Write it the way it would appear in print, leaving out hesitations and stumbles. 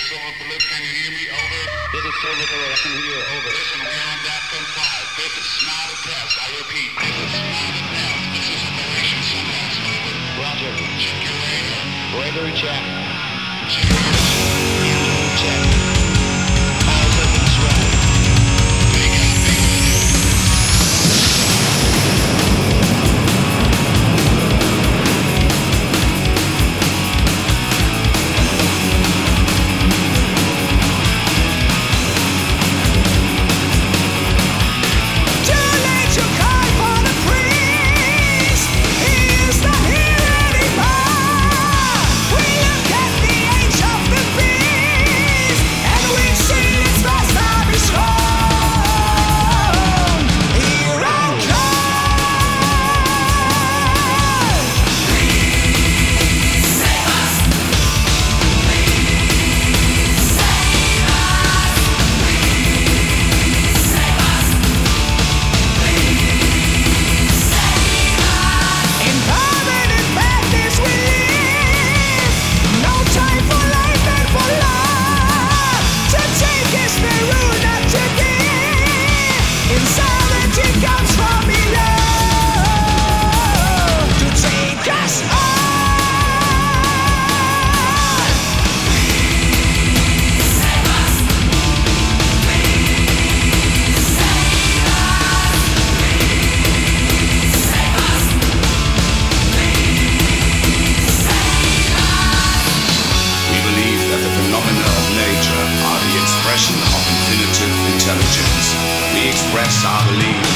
Silver Bullet, can you hear me? Over. This is Silver Bullet, I can hear you. Over. Listen, we're on DEFCON 5. This is not a test. I repeat, this is not a test. This is Operation Sunrise. Over. Roger. Check your radar. Radar check. Check yours. Check. All settings right. They got me. Of infinitive intelligence. We express our belief